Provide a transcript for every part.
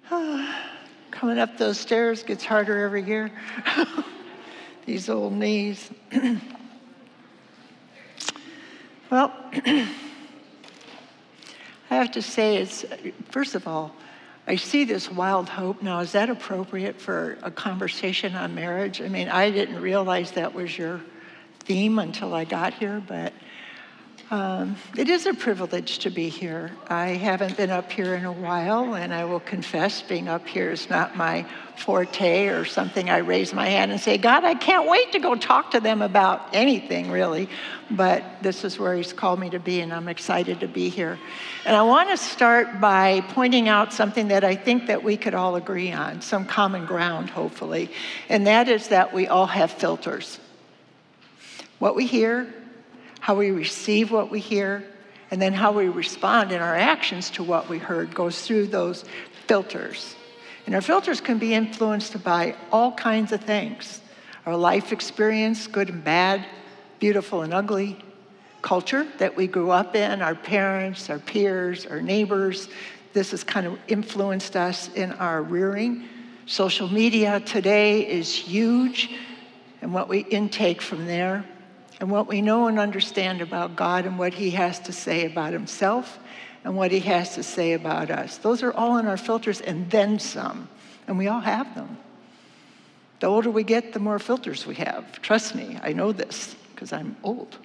Coming up those stairs gets harder every year. These old knees. Well, I have to say, first of all, I see this wild hope. Now, is that appropriate for a conversation on marriage? I mean, I didn't realize that was your theme until I got here, but it is a privilege to be here. I haven't been up here in a while, and I will confess being up here is not my forte or something I raise my hand and say, God, I can't wait to go talk to them about anything, really. But this is where he's called me to be, and I'm excited to be here. And I want to start by pointing out something that I think that we could all agree on, some common ground, hopefully, and that is that we all have filters. What we hear, how we receive what we hear, and then how we respond in our actions to what we heard goes through those filters. And our filters can be influenced by all kinds of things. Our life experience, good and bad, beautiful and ugly, culture that we grew up in, our parents, our peers, our neighbors. This has kind of influenced us in our rearing. Social media today is huge, and what we intake from there, and what we know and understand about God and what he has to say about himself and what he has to say about us. Those are all in our filters and then some, and we all have them. The older we get, the more filters we have. Trust me, I know this because I'm old.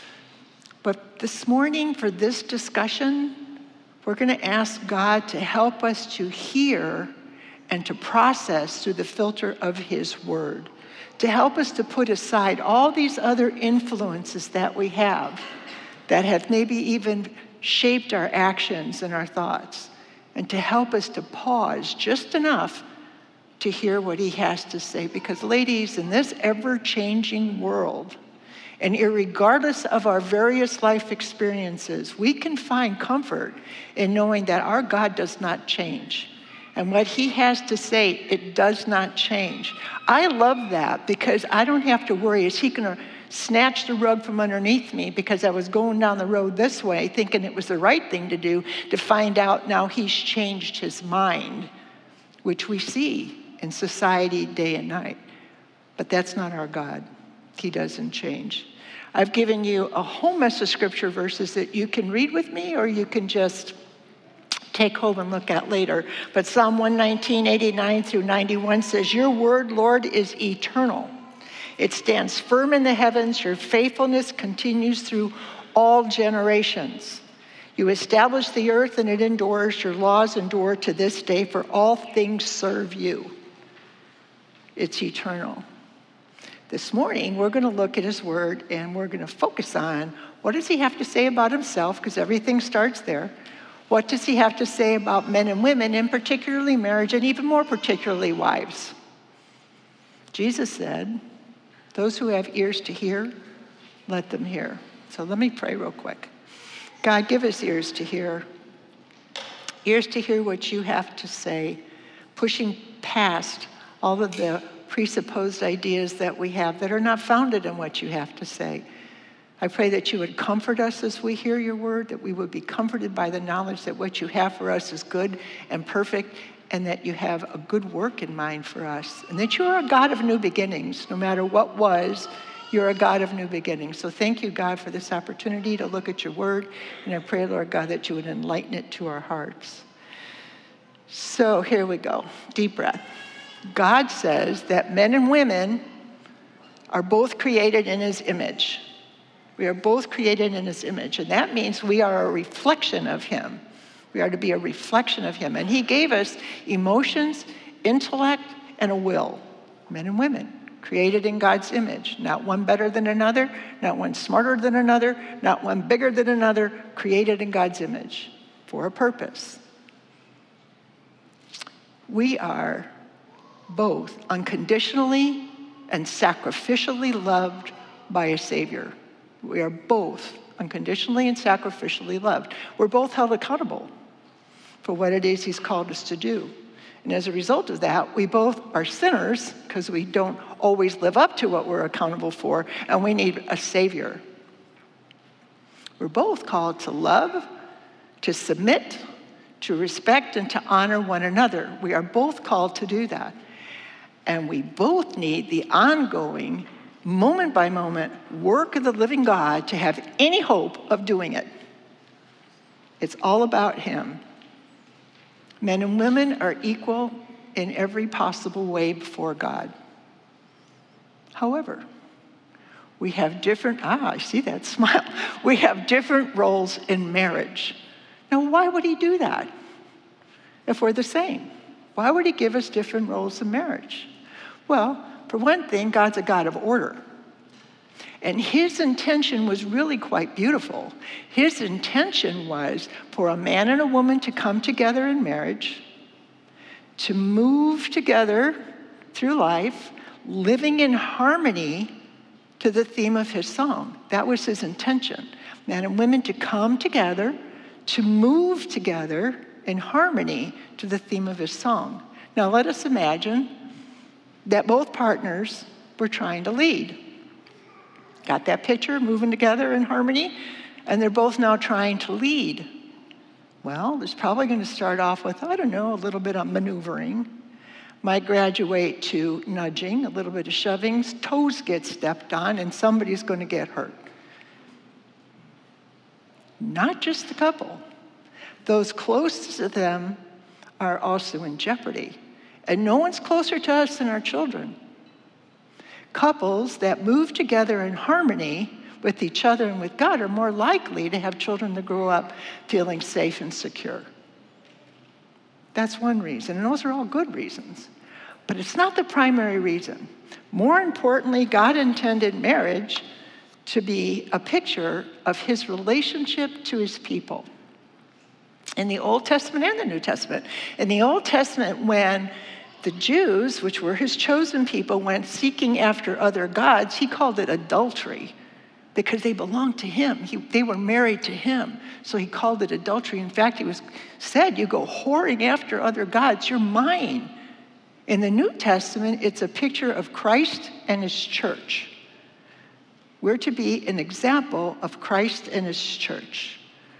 But this morning for this discussion, we're going to ask God to help us to hear and to process through the filter of his word, to help us to put aside all these other influences that we have that have maybe even shaped our actions and our thoughts, and to help us to pause just enough to hear what he has to say. Because ladies, in this ever-changing world, and irregardless of our various life experiences, we can find comfort in knowing that our God does not change. And what he has to say, it does not change. I love that because I don't have to worry, is he going to snatch the rug from underneath me because I was going down the road this way thinking it was the right thing to do, to find out now he's changed his mind, which we see in society day and night. But that's not our God. He doesn't change. I've given you a whole mess of scripture verses that you can read with me, or you can just take home and look at later. But Psalm 119, 89 through 91 says, your word, Lord, is eternal. It stands firm in the heavens. Your faithfulness continues through all generations. You establish the earth and it endures. Your laws endure to this day, for all things serve you. It's eternal. This morning, we're going to look at his word and we're going to focus on what does he have to say about himself, because everything starts there. What does he have to say about men and women, and particularly marriage, and even more particularly wives? Jesus said, those who have ears to hear, let them hear. So let me pray real quick. God, give us ears to hear what you have to say, pushing past all of the presupposed ideas that we have that are not founded in what you have to say. I pray that you would comfort us as we hear your word, that we would be comforted by the knowledge that what you have for us is good and perfect, and that you have a good work in mind for us, and that you are a God of new beginnings. No matter what was, you're a God of new beginnings. So thank you, God, for this opportunity to look at your word, and I pray, Lord God, that you would enlighten it to our hearts. So here we go. Deep breath. God says that men and women are both created in his image. We are both created in his image, and that means we are a reflection of him. We are to be a reflection of him. And he gave us emotions, intellect, and a will. Men and women, created in God's image. Not one better than another, not one smarter than another, not one bigger than another, created in God's image for a purpose. We are both unconditionally and sacrificially loved by a Savior. We are both unconditionally and sacrificially loved. We're both held accountable for what it is he's called us to do. And as a result of that, we both are sinners because we don't always live up to what we're accountable for, and we need a Savior. We're both called to love, to submit, to respect and to honor one another. We are both called to do that. And we both need the ongoing, moment by moment work of the living God to have any hope of doing it. It's all about him. Men and women are equal in every possible way before God. However, we have different, I see that smile. We have different roles in marriage. Now, why would he do that if we're the same? Why would he give us different roles in marriage? Well, for one thing, God's a God of order. And his intention was really quite beautiful. His intention was for a man and a woman to come together in marriage, to move together through life, living in harmony to the theme of his song. That was his intention. Men and women to come together, to move together in harmony to the theme of his song. Now let us imagine that both partners were trying to lead. Got that picture, moving together in harmony? And they're both now trying to lead. Well, it's probably going to start off with, I don't know, a little bit of maneuvering. Might graduate to nudging, a little bit of shoving, toes get stepped on, and somebody's going to get hurt. Not just the couple. Those closest to them are also in jeopardy. And no one's closer to us than our children. Couples that move together in harmony with each other and with God are more likely to have children that grow up feeling safe and secure. That's one reason, and those are all good reasons. But it's not the primary reason. More importantly, God intended marriage to be a picture of his relationship to his people. In the Old Testament and the New Testament. In the Old Testament, when the Jews, which were his chosen people, went seeking after other gods, he called it adultery because they belonged to him. They were married to him, so he called it adultery. In fact, he said, you go whoring after other gods, you're mine. In the New Testament, it's a picture of Christ and his church. We're to be an example of Christ and his church.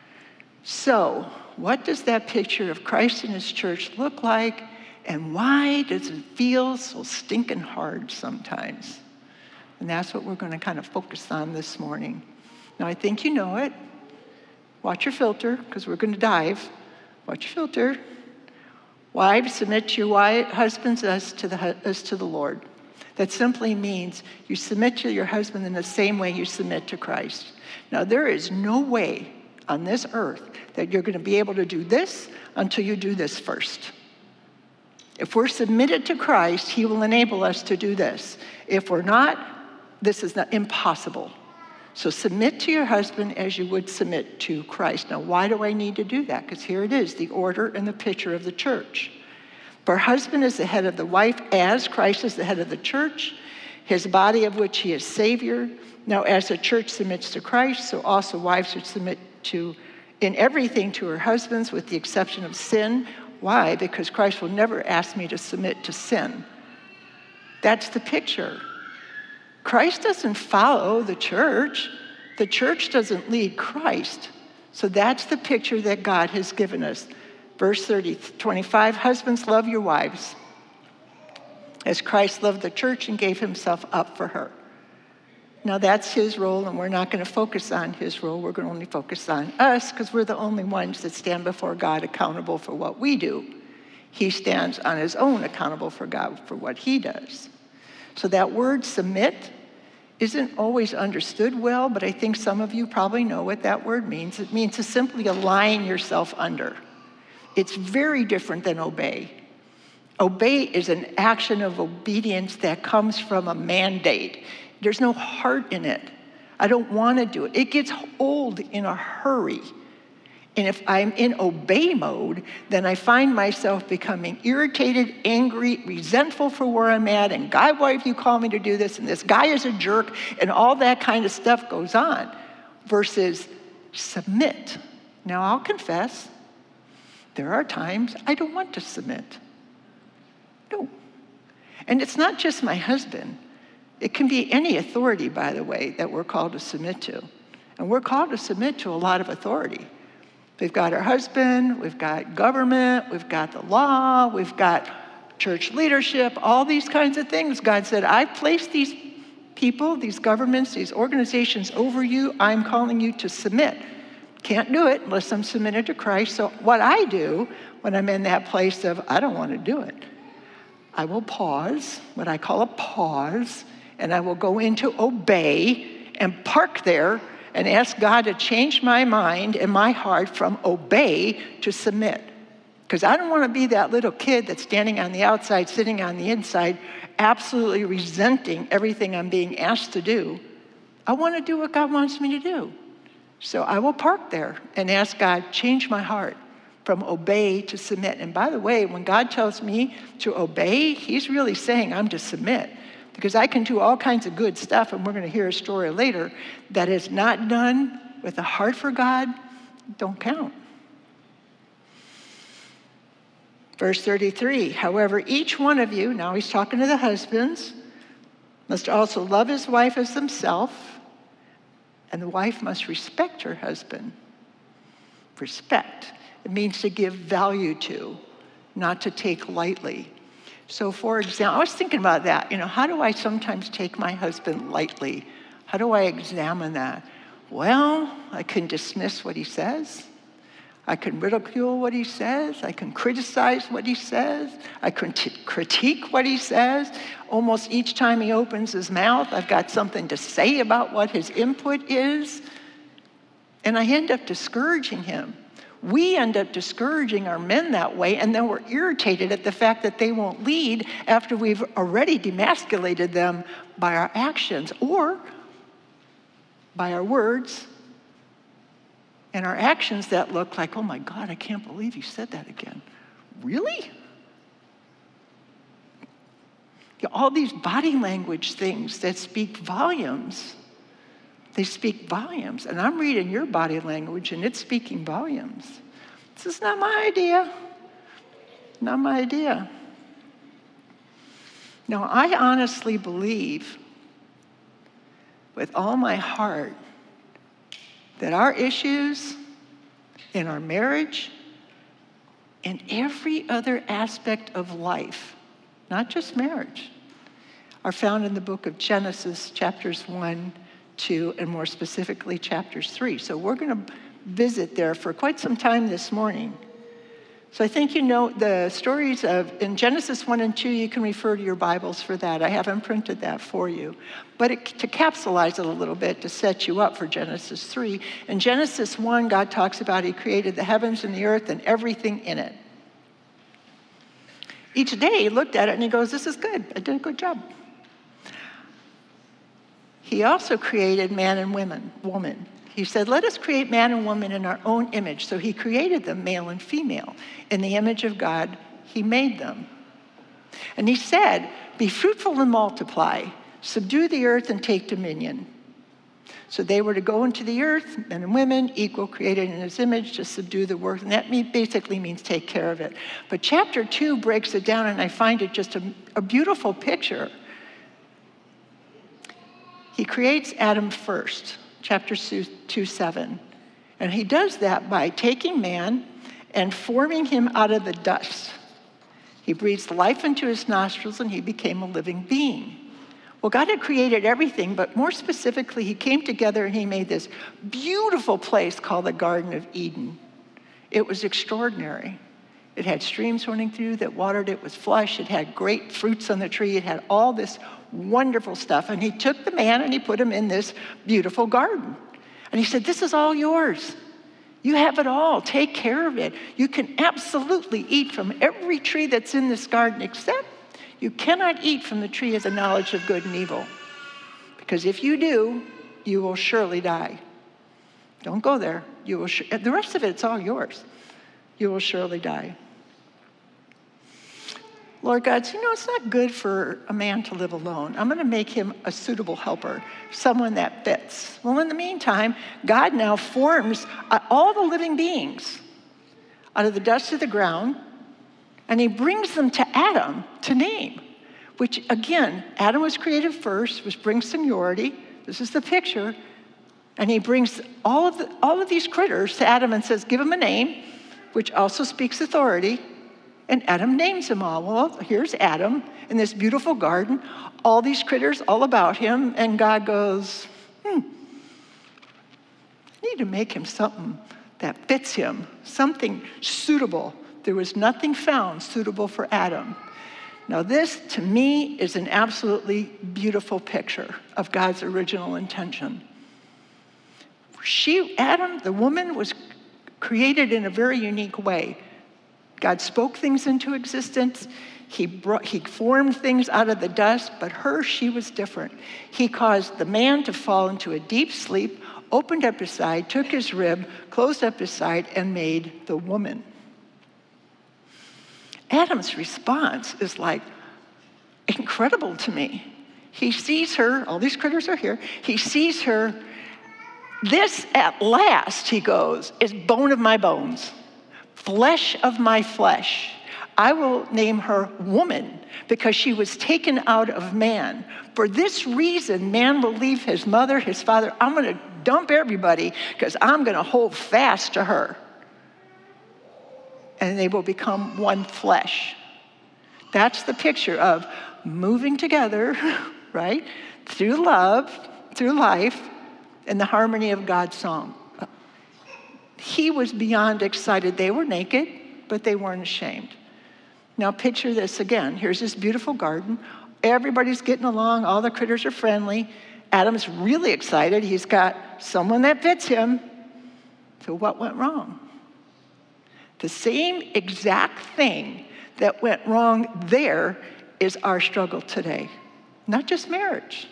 So, what does that picture of Christ and his church look like? And why does it feel so stinking hard sometimes? And that's what we're going to kind of focus on this morning. Now, I think you know it. Watch your filter, because we're going to dive. Watch your filter. Wives, submit to your husbands as to the Lord. That simply means you submit to your husband in the same way you submit to Christ. Now, there is no way on this earth that you're going to be able to do this until you do this first. If we're submitted to Christ, he will enable us to do this. If we're not, this is not impossible. So submit to your husband as you would submit to Christ. Now, why do I need to do that? Because here it is, the order and the picture of the church. For husband is the head of the wife, as Christ is the head of the church, his body of which he is Savior. Now, as the church submits to Christ, so also wives should submit in everything to her husbands, with the exception of sin. Why? Because Christ will never ask me to submit to sin. That's the picture. Christ doesn't follow the church. The church doesn't lead Christ. So that's the picture that God has given us. Verse 25, husbands, love your wives as Christ loved the church and gave himself up for her. Now that's his role, and we're not going to focus on his role. We're going to only focus on us, because we're the only ones that stand before God accountable for what we do. He stands on his own accountable for God for what he does. So that word submit isn't always understood well, but I think some of you probably know what that word means. It means to simply align yourself under. It's very different than obey. Obey is an action of obedience that comes from a mandate. There's no heart in it. I don't want to do it. It gets old in a hurry. And if I'm in obey mode, then I find myself becoming irritated, angry, resentful for where I'm at, and God, why have you called me to do this? And this guy is a jerk, and all that kind of stuff goes on. Versus submit. Now, I'll confess, there are times I don't want to submit. No. And it's not just my husband. It can be any authority, by the way, that we're called to submit to. And we're called to submit to a lot of authority. We've got our husband, we've got government, we've got the law, we've got church leadership, all these kinds of things. God said, I've placed these people, these governments, these organizations over you. I'm calling you to submit. Can't do it unless I'm submitted to Christ. So what I do when I'm in that place of, I don't want to do it, I will pause, what I call a pause, and I will go into obey and park there and ask God to change my mind and my heart from obey to submit. Because I don't want to be that little kid that's standing on the outside, sitting on the inside, absolutely resenting everything I'm being asked to do. I want to do what God wants me to do. So I will park there and ask God, change my heart from obey to submit. And by the way, when God tells me to obey, he's really saying I'm to submit. Because I can do all kinds of good stuff, and we're going to hear a story later, that is not done with a heart for God, don't count. Verse 33, however, each one of you, now he's talking to the husbands, must also love his wife as himself, and the wife must respect her husband. Respect. It means to give value to, not to take lightly. So for example, I was thinking about that. How do I sometimes take my husband lightly? How do I examine that? Well, I can dismiss what he says. I can ridicule what he says. I can criticize what he says. I can critique what he says. Almost each time he opens his mouth, I've got something to say about what his input is. And I end up discouraging him. We end up discouraging our men that way, and then we're irritated at the fact that they won't lead after we've already demasculated them by our actions or by our words and our actions that look like, oh my God, I can't believe you said that again. Really? All these body language things that speak volumes, they speak volumes. And I'm reading your body language and it's speaking volumes. This is not my idea. Not my idea. Now, I honestly believe with all my heart that our issues in our marriage and every other aspect of life, not just marriage, are found in the book of Genesis, chapters 1, 2, and more specifically, chapters 3. So we're going to visit there for quite some time this morning. So I think the stories in Genesis 1 and 2, you can refer to your Bibles for that. I haven't printed that for you. But to capsulize it a little bit, to set you up for Genesis 3, in Genesis 1, God talks about he created the heavens and the earth and everything in it. Each day he looked at it and he goes, this is good. I did a good job. He also created man and woman. He said, let us create man and woman in our own image. So he created them, male and female. In the image of God, he made them. And he said, be fruitful and multiply, subdue the earth and take dominion. So they were to go into the earth, men and women, equal, created in his image, to subdue the earth. And that basically means take care of it. But chapter 2 breaks it down, and I find it just a beautiful picture. He creates Adam first. Chapter 2:7. And he does that by taking man and forming him out of the dust. He breathes life into his nostrils and he became a living being. Well, God had created everything, but more specifically, he came together and he made this beautiful place called the Garden of Eden. It was extraordinary. It had streams running through that watered. It was flush. It had great fruits on the tree. It had all this wonderful stuff. And he took the man and he put him in this beautiful garden. And he said, this is all yours. You have it all. Take care of it. You can absolutely eat from every tree that's in this garden, except you cannot eat from the tree of the knowledge of good and evil. Because if you do, you will surely die. Don't go there. The rest of it's all yours. You will surely die. Lord God, it's not good for a man to live alone. I'm going to make him a suitable helper, someone that fits. Well, in the meantime, God now forms all the living beings out of the dust of the ground, and he brings them to Adam to name, which, again, Adam was created first, which brings seniority. This is the picture. And he brings all of these critters to Adam and says, give them a name, which also speaks authority. And Adam names them all. Well, here's Adam in this beautiful garden, all these critters all about him, and God goes, I need to make him something that fits him, something suitable. There was nothing found suitable for Adam. Now this, to me, is an absolutely beautiful picture of God's original intention. Adam, the woman, was created in a very unique way. God spoke things into existence. He formed things out of the dust, but she was different. He caused the man to fall into a deep sleep, opened up his side, took his rib, closed up his side, and made the woman. Adam's response is like incredible to me. He sees her, all these critters are here, he sees her. This at last, he goes, is bone of my bones, flesh of my flesh. I will name her woman because she was taken out of man. For this reason, man will leave his mother, his father. I'm going to dump everybody because I'm going to hold fast to her. And they will become one flesh. That's the picture of moving together, right? Through love, through life, and the harmony of God's song. He was beyond excited. They were naked, but they weren't ashamed. Now picture this again. Here's this beautiful garden. Everybody's getting along. All the critters are friendly. Adam's really excited. He's got someone that fits him. So what went wrong? The same exact thing that went wrong there is our struggle today. Not just marriage.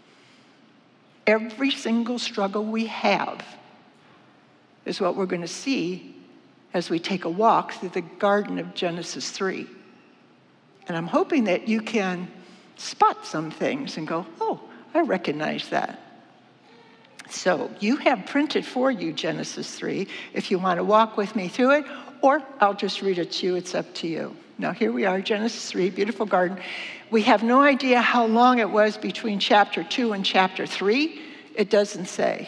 Every single struggle we have is what we're going to see as we take a walk through the garden of Genesis 3. And I'm hoping that you can spot some things and go, oh, I recognize that. So you have printed for you Genesis 3 if you want to walk with me through it, or I'll just read it to you. It's up to you. Now here we are, Genesis 3, beautiful garden. We have no idea how long it was between chapter 2 and chapter 3. It doesn't say.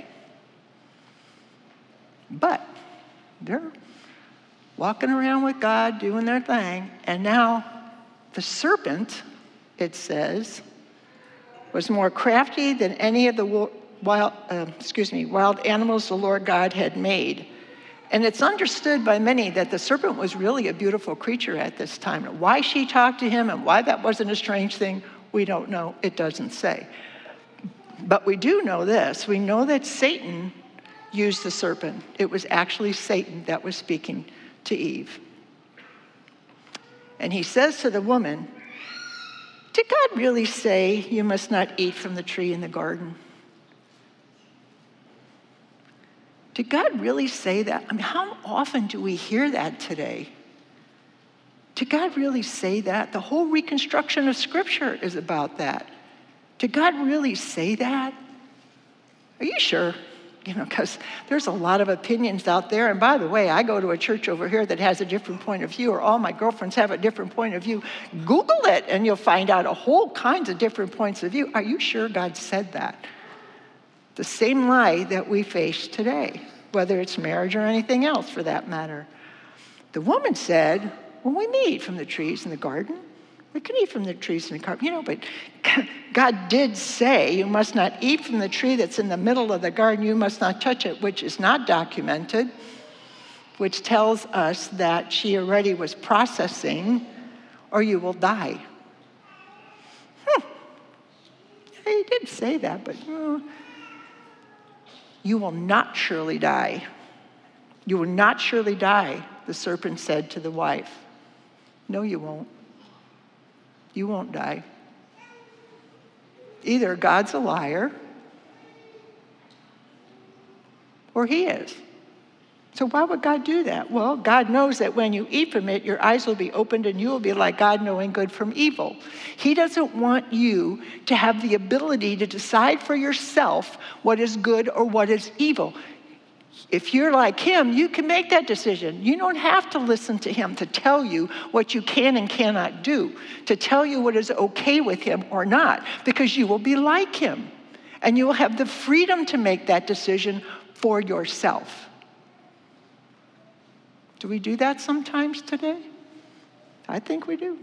But they're walking around with God, doing their thing, and now the serpent, it says, was more crafty than any of the wild animals the Lord God had made. And it's understood by many that the serpent was really a beautiful creature at this time. Why she talked to him and why that wasn't a strange thing, we don't know. It doesn't say. But we do know this. We know that Satan used the serpent. It was actually Satan that was speaking to Eve. And he says to the woman, did God really say you must not eat from the tree in the garden? Did God really say that? I mean, how often do we hear that today? Did God really say that? The whole reconstruction of Scripture is about that. Did God really say that? Are you sure? You know, because there's a lot of opinions out there. And by the way, I go to a church over here that has a different point of view, or all my girlfriends have a different point of view. Google it, and you'll find out a whole kinds of different points of view. Are you sure God said that? The same lie that we face today, whether it's marriage or anything else for that matter. The woman said, well, we may eat from the trees in the garden. We can eat from the trees in the garden. You know, but God did say you must not eat from the tree that's in the middle of the garden. You must not touch it, which is not documented, which tells us that she already was processing, or you will die. He did say that, but you will not surely die. You will not surely die, the serpent said to the wife. No, you won't. You won't die. Either God's a liar or he is. So why would God do that? Well, God knows that when you eat from it, your eyes will be opened and you will be like God, knowing good from evil. He doesn't want you to have the ability to decide for yourself what is good or what is evil. If you're like him, you can make that decision. You don't have to listen to him to tell you what you can and cannot do, to tell you what is okay with him or not, because you will be like him. And you will have the freedom to make that decision for yourself. Do we do that sometimes today? I think we do.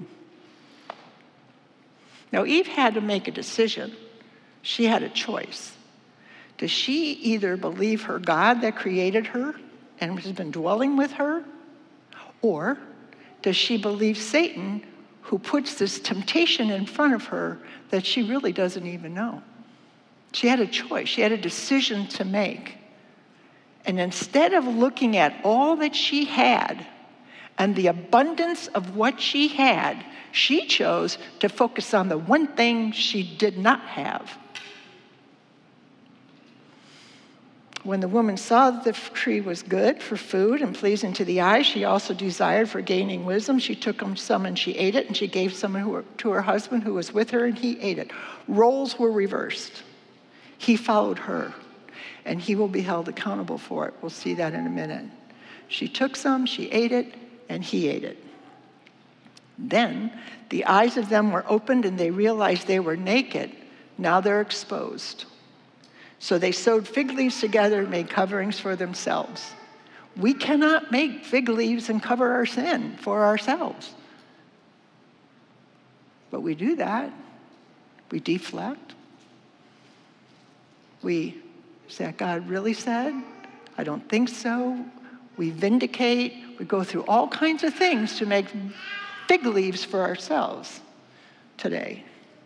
Now, Eve had to make a decision. She had a choice. Does she either believe her God that created her and has been dwelling with her? Or does she believe Satan, who puts this temptation in front of her that she really doesn't even know? She had a choice. She had a decision to make. And instead of looking at all that she had and the abundance of what she had, she chose to focus on the one thing she did not have. When the woman saw that the tree was good for food and pleasing to the eye, she also desired for gaining wisdom. She took some and she ate it, and she gave some to her husband who was with her, and he ate it. Roles were reversed. He followed her, and he will be held accountable for it. We'll see that in a minute. She took some, she ate it, and he ate it. Then the eyes of them were opened, and they realized they were naked. Now they're exposed. So they sewed fig leaves together and made coverings for themselves. We cannot make fig leaves and cover our sin for ourselves. But we do that. We deflect. Is that God really said? I don't think so. We vindicate. We go through all kinds of things to make fig leaves for ourselves today.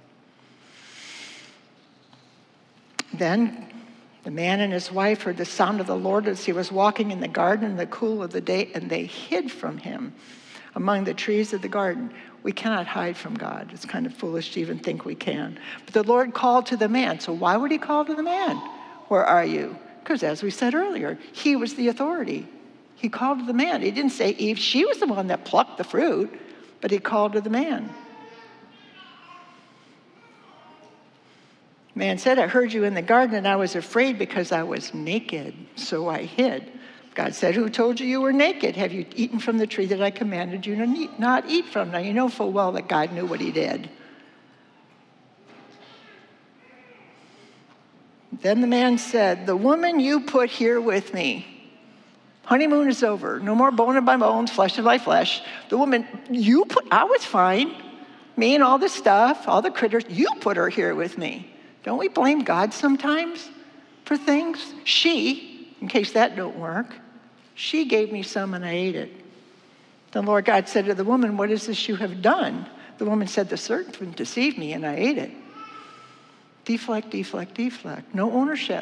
Then the man and his wife heard the sound of the Lord as he was walking in the garden in the cool of the day, and they hid from him among the trees of the garden. We cannot hide from God. It's kind of foolish to even think we can. But the Lord called to the man. So why would he call to the man? Where are you? Because as we said earlier, he was the authority. He called to the man. He didn't say Eve. She was the one that plucked the fruit, but he called to the man. Man said, I heard you in the garden, and I was afraid because I was naked, so I hid. God said, who told you you were naked? Have you eaten from the tree that I commanded you to not eat from? Now, you know full well that God knew what he did. Then the man said, the woman you put here with me, honeymoon is over. No more bone of my bones, flesh of my flesh. The woman I was fine. Me and all the stuff, all the critters, you put her here with me. Don't we blame God sometimes for things? She, in case that don't work, she gave me some and I ate it. The Lord God said to the woman, what is this you have done? The woman said, the serpent deceived me and I ate it. Deflect, deflect, deflect. No ownership.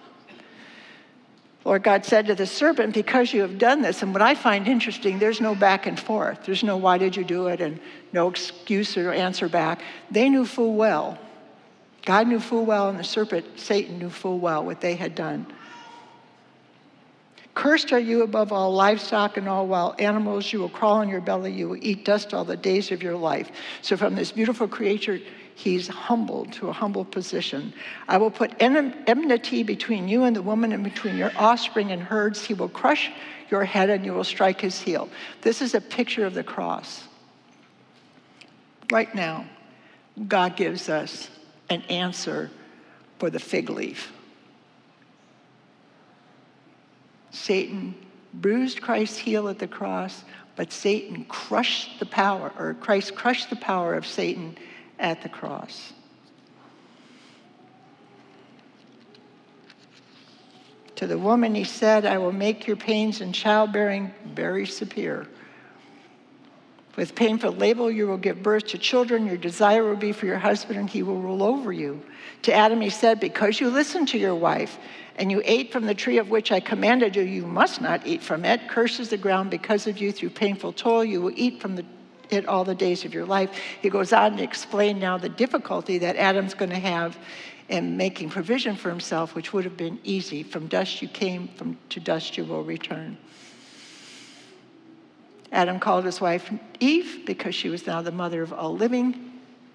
Lord God said to the serpent, because you have done this, and what I find interesting, there's no back and forth. There's no why did you do it and no excuse or answer back. They knew full well. God knew full well, and the serpent, Satan, knew full well what they had done. Cursed are you above all livestock and all wild animals. You will crawl on your belly. You will eat dust all the days of your life. So from this beautiful creature, he's humbled to a humble position. I will put enmity between you and the woman, and between your offspring and herds. He will crush your head and you will strike his heel. This is a picture of the cross. Right now, God gives us an answer for the fig leaf. Satan bruised Christ's heel at the cross, but Satan crushed the power, or Christ crushed the power of Satan at the cross. To the woman he said, I will make your pains in childbearing very severe. With painful labor you will give birth to children. Your desire will be for your husband, and he will rule over you. To Adam he said, because you listened to your wife, and you ate from the tree of which I commanded you, you must not eat from it. Cursed is the ground because of you. Through painful toil you will eat from it all the days of your life. He goes on to explain now the difficulty that Adam's going to have in making provision for himself, which would have been easy. From dust you came, to dust you will return. Adam called his wife Eve because she was now the mother of all living.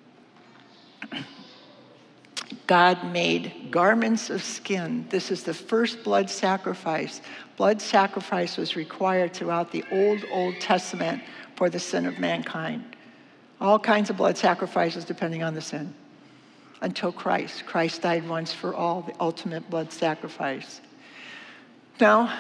God made garments of skin. This is the first blood sacrifice. Blood sacrifice was required throughout the Old Testament for the sin of mankind. All kinds of blood sacrifices depending on the sin. until Christ. Christ died once for all, the ultimate blood sacrifice. Now,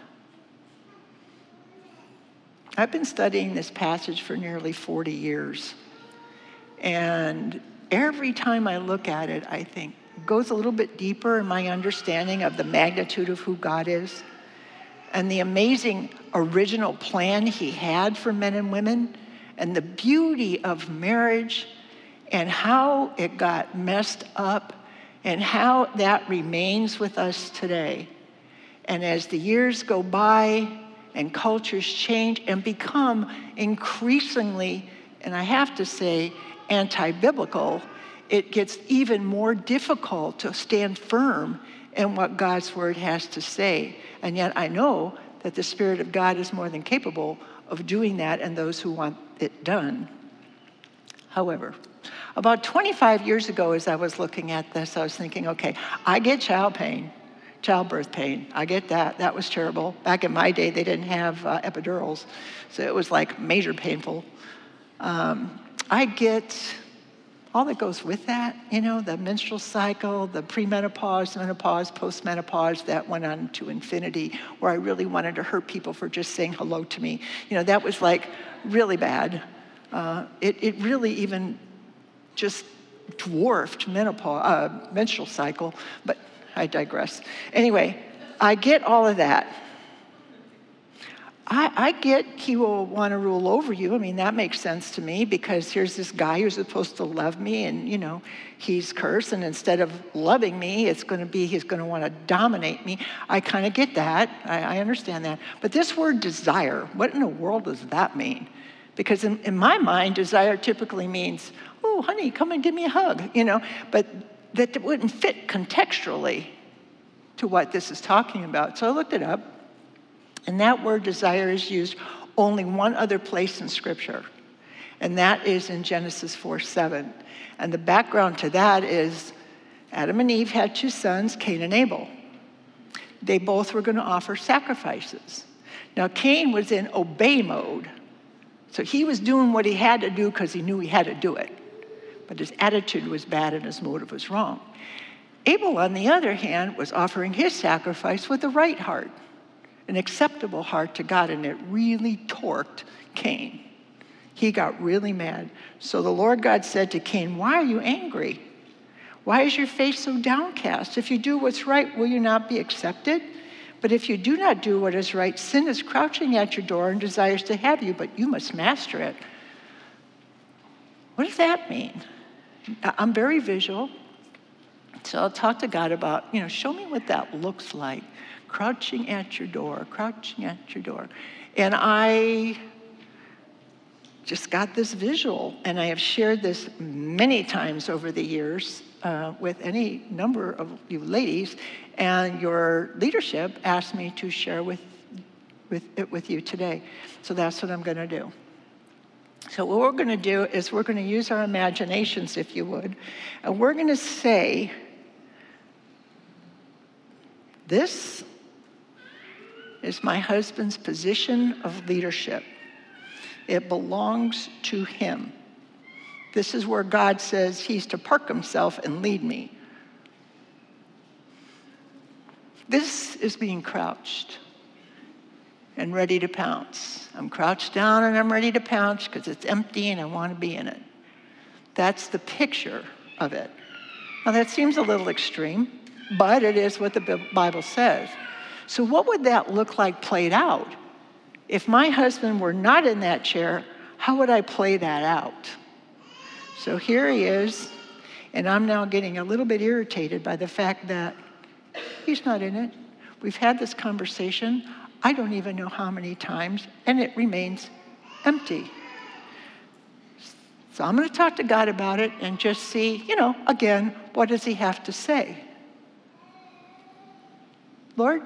I've been studying this passage for nearly 40 years. And every time I look at it, I think it goes a little bit deeper in my understanding of the magnitude of who God is and the amazing original plan he had for men and women and the beauty of marriage and how it got messed up and how that remains with us today. And as the years go by and cultures change and become increasingly, and I have to say, anti-biblical, it gets even more difficult to stand firm in what God's word has to say. And yet I know that the Spirit of God is more than capable of doing that and those who want it done. However, about 25 years ago, as I was looking at this, I was thinking, okay, I get childbirth pain. I get that. That was terrible. Back in my day, they didn't have epidurals, so it was like major painful. I get all that goes with that, the menstrual cycle, the premenopause, menopause, postmenopause, that went on to infinity, where I really wanted to hurt people for just saying hello to me. That was like really bad. It really even just dwarfed menstrual cycle, but I digress. Anyway, I get all of that. I get he will want to rule over you. I mean, that makes sense to me because here's this guy who's supposed to love me and, he's cursed. And instead of loving me, he's going to want to dominate me. I kind of get that. I understand that. But this word desire, what in the world does that mean? Because in my mind, desire typically means, oh, honey, come and give me a hug, But that wouldn't fit contextually to what this is talking about. So I looked it up. And that word desire is used only one other place in Scripture, and that is in Genesis 4:7. And the background to that is Adam and Eve had two sons, Cain and Abel. They both were going to offer sacrifices. Now, Cain was in obey mode, so he was doing what he had to do because he knew he had to do it. But his attitude was bad and his motive was wrong. Abel, on the other hand, was offering his sacrifice with the right heart, an acceptable heart to God, and it really torqued Cain. He got really mad. So the Lord God said to Cain, why are you angry? Why is your face so downcast? If you do what's right, will you not be accepted? But if you do not do what is right, sin is crouching at your door and desires to have you, but you must master it. What does that mean? I'm very visual, so I'll talk to God about, show me what that looks like. Crouching at your door, crouching at your door. And I just got this visual, and I have shared this many times over the years with any number of you ladies, and your leadership asked me to share it with you today. So that's what I'm going to do. So what we're going to do is we're going to use our imaginations, if you would, and we're going to say, this is my husband's position of leadership. It belongs to him. This is where God says he's to park himself and lead me. This is being crouched and ready to pounce. I'm crouched down and I'm ready to pounce because it's empty and I want to be in it. That's the picture of it. Now that seems a little extreme, but it is what the Bible says. So what would that look like played out? If my husband were not in that chair, how would I play that out? So here he is, and I'm now getting a little bit irritated by the fact that he's not in it. We've had this conversation, I don't even know how many times, and it remains empty. So I'm going to talk to God about it and just see, again, what does he have to say? Lord,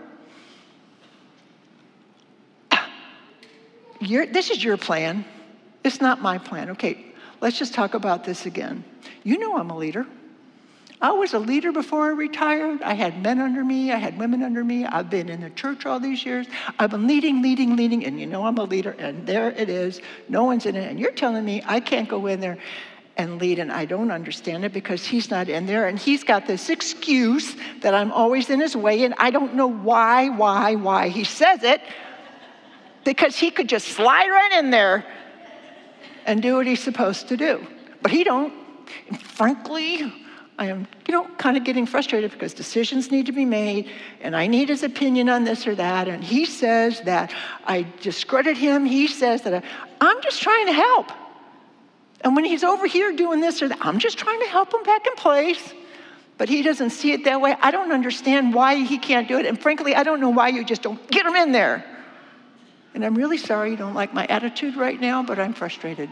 this is your plan. It's not my plan. Okay, let's just talk about this again. You know I'm a leader. I was a leader before I retired. I had men under me. I had women under me. I've been in the church all these years. I've been leading, and you know I'm a leader, and there it is. No one's in it, and you're telling me I can't go in there and lead, and I don't understand it because he's not in there, and he's got this excuse that I'm always in his way, and I don't know why he says it, because he could just slide right in there and do what he's supposed to do. But he don't. And frankly, I am, kind of getting frustrated because decisions need to be made, and I need his opinion on this or that, and he says that I discredit him. He says that I'm just trying to help. And when he's over here doing this or that, I'm just trying to help him back in place. But he doesn't see it that way. I don't understand why he can't do it. And frankly, I don't know why you just don't get him in there. And I'm really sorry you don't like my attitude right now, but I'm frustrated.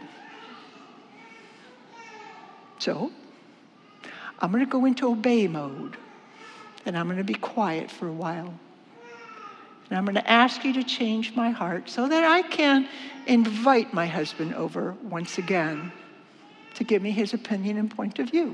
So I'm going to go into obey mode. And I'm going to be quiet for a while. And I'm going to ask you to change my heart so that I can invite my husband over once again to give me his opinion and point of view.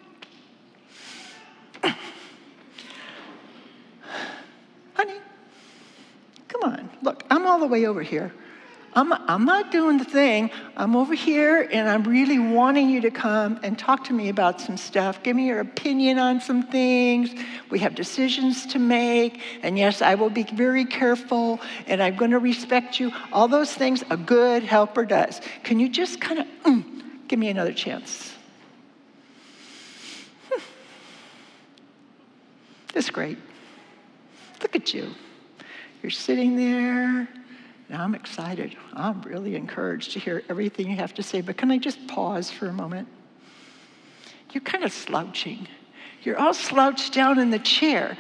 Honey, come on. Look, I'm all the way over here. I'm not doing the thing. I'm over here, and I'm really wanting you to come and talk to me about some stuff. Give me your opinion on some things. We have decisions to make. And yes, I will be very careful, and I'm going to respect you. All those things a good helper does. Can you just kind of give me another chance? That's great. Look at you. You're sitting there. Now I'm excited. I'm really encouraged to hear everything you have to say. But can I just pause for a moment? You're kind of slouching. You're all slouched down in the chair.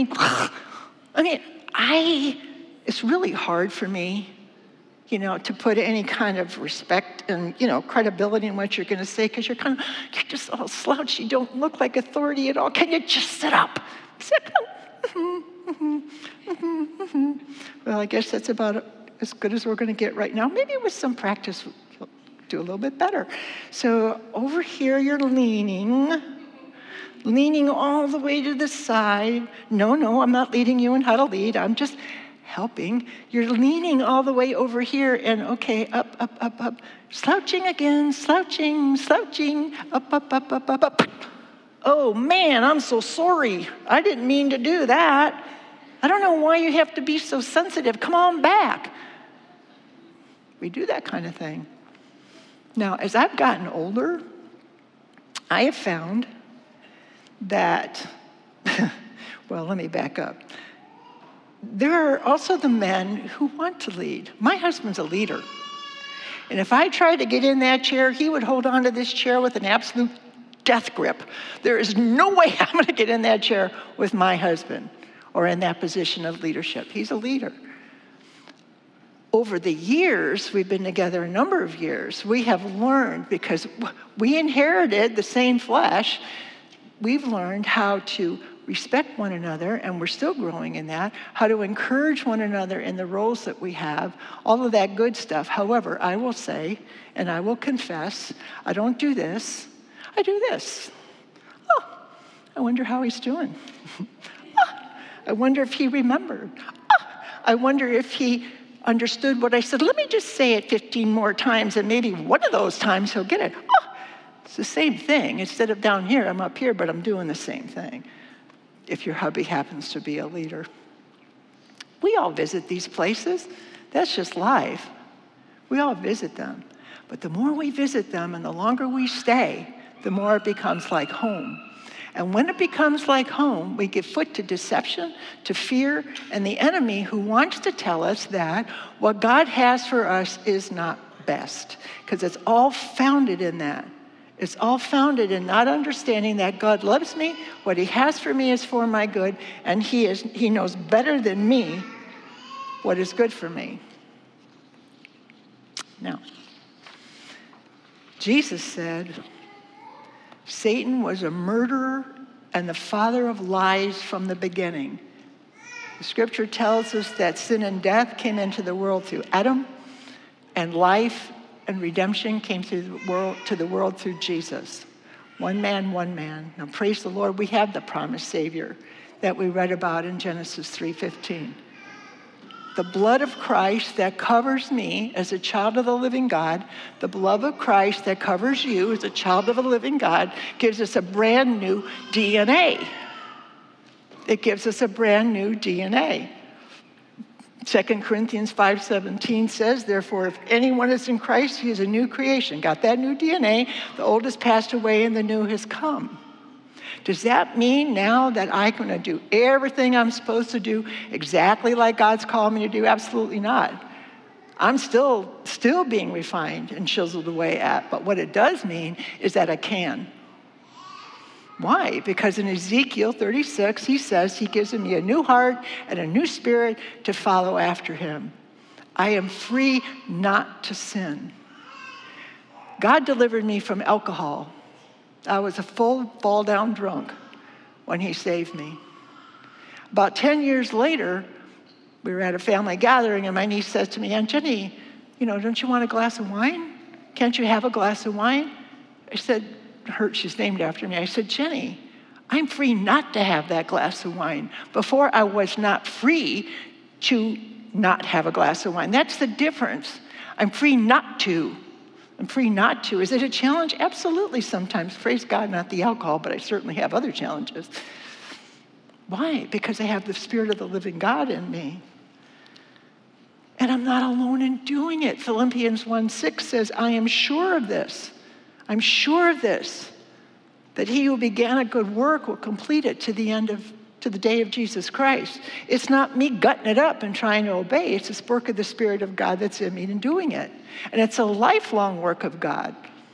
It's really hard for me, to put any kind of respect and, credibility in what you're going to say, because you're just all slouched. You don't look like authority at all. Can you just sit up? Sit up. Well, I guess that's about as good as we're going to get right now. Maybe with some practice, you'll do a little bit better. So over here, you're leaning all the way to the side. No, I'm not leading you in how to lead. I'm just helping. You're leaning all the way over here, and okay, up. Slouching again, slouching, up. Oh man, I'm so sorry. I didn't mean to do that. I don't know why you have to be so sensitive. Come on back. We do that kind of thing. Now, as I've gotten older, I have found that, well, let me back up. There are also the men who want to lead. My husband's a leader. And if I tried to get in that chair, he would hold on to this chair with an absolute death grip. There is no way I'm going to get in that chair with my husband or in that position of leadership. He's a leader. Over the years, we've been together a number of years, we have learned, because we inherited the same flesh, we've learned how to respect one another, and we're still growing in that, how to encourage one another in the roles that we have, all of that good stuff. However, I will say, and I will confess, I don't do this, I do this. Oh, I wonder how he's doing. I wonder if he remembered. I wonder if he understood what I said. Let me just say it 15 more times, and maybe one of those times he'll get it. It's the same thing. Instead of down here, I'm up here, but I'm doing the same thing. If your hubby happens to be a leader. We all visit these places. That's just life. We all visit them. But the more we visit them and the longer we stay, the more it becomes like home. And when it becomes like home, we give foot to deception, to fear, and the enemy who wants to tell us that what God has for us is not best. Because it's all founded in that. It's all founded in not understanding that God loves me, what he has for me is for my good, and he knows better than me what is good for me. Now, Jesus said, Satan was a murderer and the father of lies from the beginning. The scripture tells us that sin and death came into the world through Adam, and life and redemption came to the world through Jesus. One man, one man. Now praise the Lord, we have the promised Savior that we read about in Genesis 3:15. The blood of Christ that covers me as a child of the living God, the blood of Christ that covers you as a child of the living God, gives us a brand new DNA. It gives us a brand new DNA. 2 Corinthians 5:17 says, therefore, if anyone is in Christ, he is a new creation. Got that new DNA? The old has passed away and the new has come. Does that mean now that I'm going to do everything I'm supposed to do exactly like God's called me to do? Absolutely not. I'm still being refined and chiseled away at. But what it does mean is that I can. Why? Because in Ezekiel 36, he says he gives me a new heart and a new spirit to follow after him. I am free not to sin. God delivered me from alcohol. I was a full fall-down drunk when he saved me. About 10 years later, we were at a family gathering, and my niece says to me, Aunt Jenny, don't you want a glass of wine? Can't you have a glass of wine? I said, she's named after me. I said, Jenny, I'm free not to have that glass of wine. Before, I was not free to not have a glass of wine. That's the difference. I'm free not to. I'm free not to. Is it a challenge? Absolutely sometimes. Praise God, not the alcohol, but I certainly have other challenges. Why? Because I have the Spirit of the living God in me. And I'm not alone in doing it. Philippians 1:6 says, I am sure of this. I'm sure of this, that he who began a good work will complete it to the day of Jesus Christ. It's not me gutting it up and trying to obey. It's this work of the Spirit of God that's in me and doing it. And it's a lifelong work of God.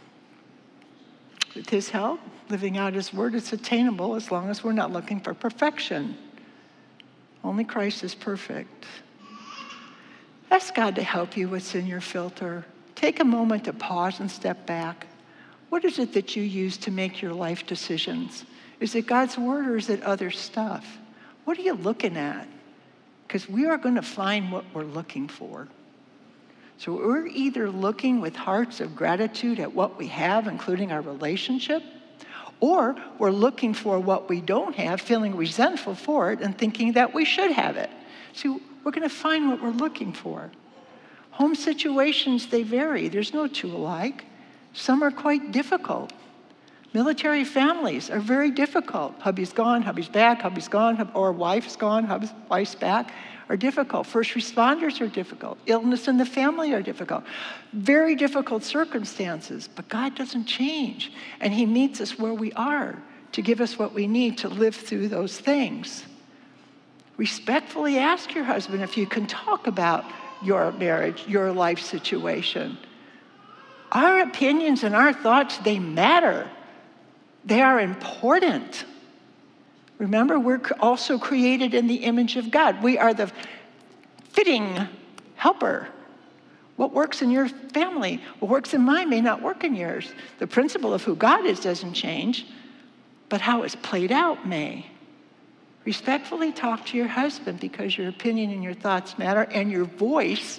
With his help, living out his word, it's attainable as long as we're not looking for perfection. Only Christ is perfect. Ask God to help you what's in your filter. Take a moment to pause and step back. What is it that you use to make your life decisions? Is it God's word or is it other stuff? What are you looking at? Because we are going to find what we're looking for. So we're either looking with hearts of gratitude at what we have, including our relationship, or we're looking for what we don't have, feeling resentful for it, and thinking that we should have it. So we're going to find what we're looking for. Home situations, they vary. There's no two alike. Some are quite difficult. Military families are very difficult. Hubby's gone, hubby's back, hubby's gone, or wife's gone, wife's back, are difficult. First responders are difficult. Illness in the family are difficult. Very difficult circumstances, but God doesn't change. And he meets us where we are to give us what we need to live through those things. Respectfully ask your husband if you can talk about your marriage, your life situation. Our opinions and our thoughts, they matter. They are important. Remember, we're also created in the image of God. We are the fitting helper. What works in your family, what works in mine may not work in yours. The principle of who God is doesn't change, but how it's played out may. Respectfully talk to your husband because your opinion and your thoughts matter, and your voice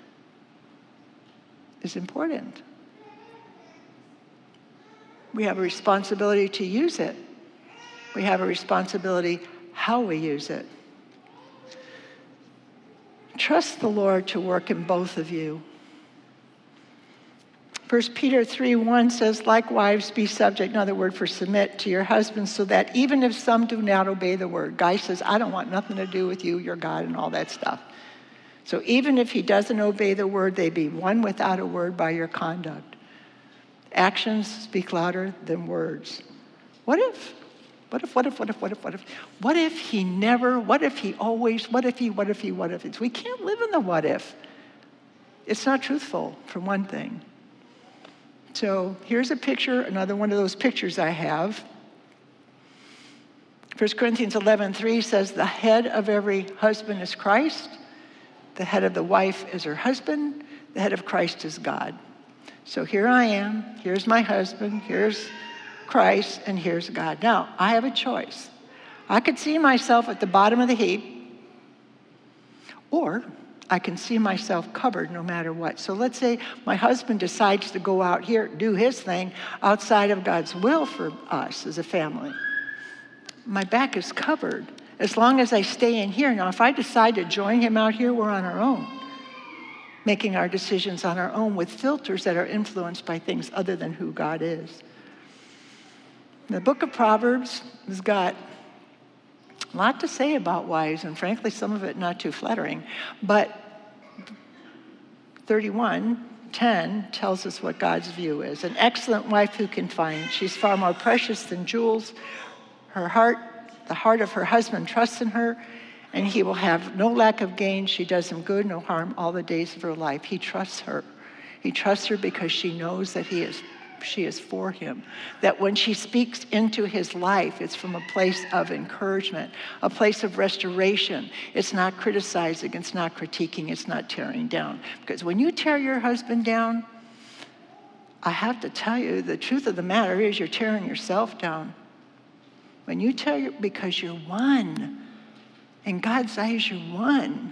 is important. We have a responsibility to use it. We have a responsibility how we use it. Trust the Lord to work in both of you. 1 Peter 3:1 says, likewise be subject, another word for submit, to your husbands, so that even if some do not obey the word. Guy says, I don't want nothing to do with you, your God, and all that stuff. So even if he doesn't obey the word, they be won without a word by your conduct. Actions speak louder than words. What if? What if he never, what if he always, what if he? We can't live in the what if. It's not truthful, for one thing. So here's a picture, another one of those pictures I have. 1 Corinthians 11:3 says, the head of every husband is Christ. The head of the wife is her husband. The head of Christ is God. So here I am, here's my husband, here's Christ, and here's God. Now, I have a choice. I could see myself at the bottom of the heap, or I can see myself covered no matter what. So let's say my husband decides to go out here, do his thing outside of God's will for us as a family. My back is covered, As long as I stay in here. Now, if I decide to join him out here, we're on our own, making our decisions on our own with filters that are influenced by things other than who God is. The book of Proverbs has got a lot to say about wives, and frankly, some of it not too flattering. But 31:10 tells us what God's view is. An excellent wife who can find. She's far more precious than jewels. The heart of her husband trusts in her, and he will have no lack of gain. She does him good, no harm, all the days of her life. He trusts her. He trusts her because she knows that she is for him. That when she speaks into his life, it's from a place of encouragement, a place of restoration. It's not criticizing, it's not critiquing, it's not tearing down. Because when you tear your husband down, I have to tell you, the truth of the matter is you're tearing yourself down. When you tear, because you're one. In God's eyes, you're one.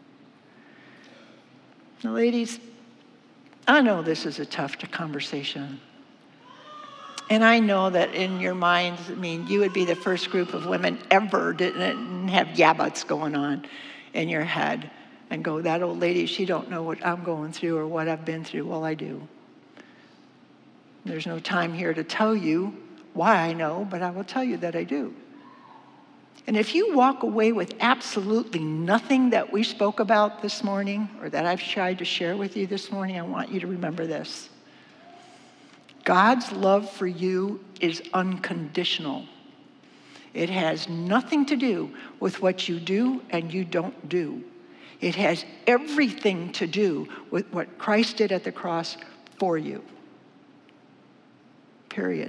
Now, ladies, I know this is a tough conversation. And I know that in your minds, I mean, you would be the first group of women ever didn't have yeah-buts going on in your head and go, that old lady, she don't know what I'm going through or what I've been through. Well, I do. There's no time here to tell you why I know, but I will tell you that I do. And if you walk away with absolutely nothing that we spoke about this morning or that I've tried to share with you this morning, I want you to remember this. God's love for you is unconditional. It has nothing to do with what you do and you don't do. It has everything to do with what Christ did at the cross for you. Period.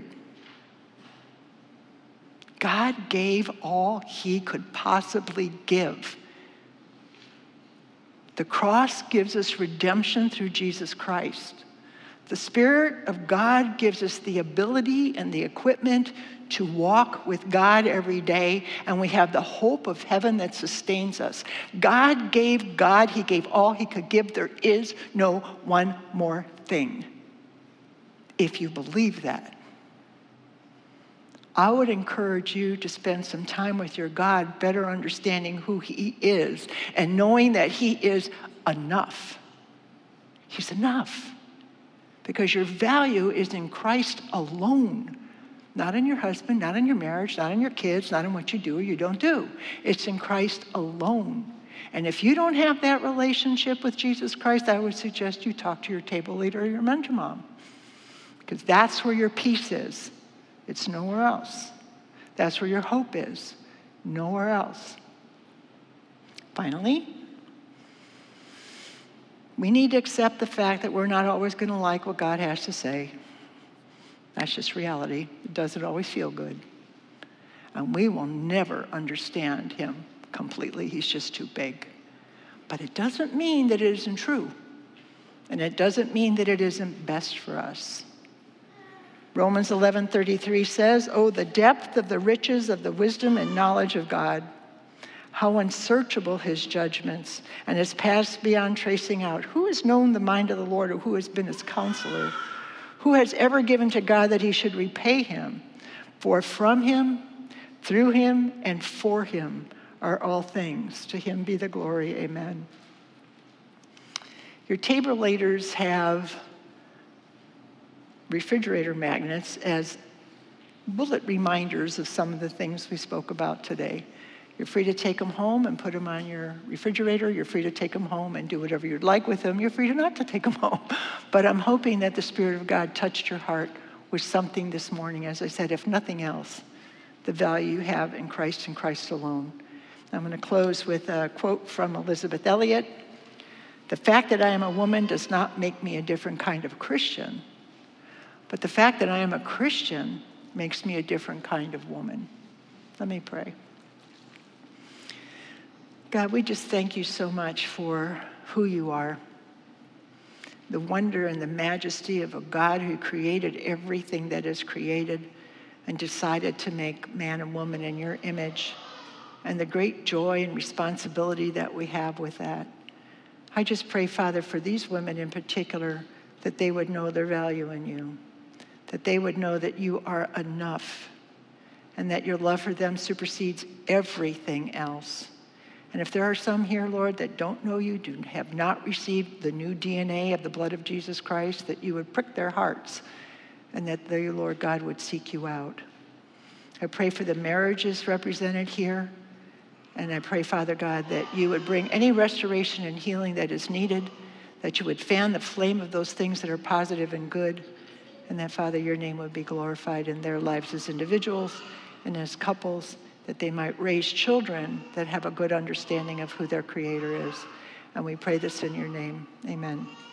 God gave all he could possibly give. The cross gives us redemption through Jesus Christ. The Spirit of God gives us the ability and the equipment to walk with God every day, and we have the hope of heaven that sustains us. God, he gave all he could give. There is no one more thing. If you believe that, I would encourage you to spend some time with your God, better understanding who he is and knowing that he is enough. He's enough. Because your value is in Christ alone. Not in your husband, not in your marriage, not in your kids, not in what you do or you don't do. It's in Christ alone. And if you don't have that relationship with Jesus Christ, I would suggest you talk to your table leader or your mentor mom. Because that's where your peace is. It's nowhere else. That's where your hope is. Nowhere else. Finally, we need to accept the fact that we're not always going to like what God has to say. That's just reality. It doesn't always feel good. And we will never understand him completely. He's just too big. But it doesn't mean that it isn't true. And it doesn't mean that it isn't best for us. Romans 11:33 says, "Oh, the depth of the riches of the wisdom and knowledge of God. How unsearchable his judgments and his paths beyond tracing out. Who has known the mind of the Lord, or who has been his counselor? Who has ever given to God that he should repay him? For from him, through him, and for him are all things. To him be the glory. Amen." Your table leaders have refrigerator magnets as bullet reminders of some of the things we spoke about today. You're free to take them home and put them on your refrigerator. You're free to take them home and do whatever you'd like with them. You're free to not to take them home. But I'm hoping that the Spirit of God touched your heart with something this morning. As I said, if nothing else, the value you have in Christ and Christ alone. I'm going to close with a quote from Elizabeth Elliot. "The fact that I am a woman does not make me a different kind of Christian, but the fact that I am a Christian makes me a different kind of woman." Let me pray. God, we just thank you so much for who you are. The wonder and the majesty of a God who created everything that is created and decided to make man and woman in your image, and the great joy and responsibility that we have with that. I just pray, Father, for these women in particular, that they would know their value in you, that they would know that you are enough, and that your love for them supersedes everything else. And if there are some here, Lord, that don't know you, have not received the new DNA of the blood of Jesus Christ, that you would prick their hearts and that they, Lord God, would seek you out. I pray for the marriages represented here. And I pray, Father God, that you would bring any restoration and healing that is needed, that you would fan the flame of those things that are positive and good, and that, Father, your name would be glorified in their lives as individuals and as couples, that they might raise children that have a good understanding of who their Creator is. And we pray this in your name. Amen.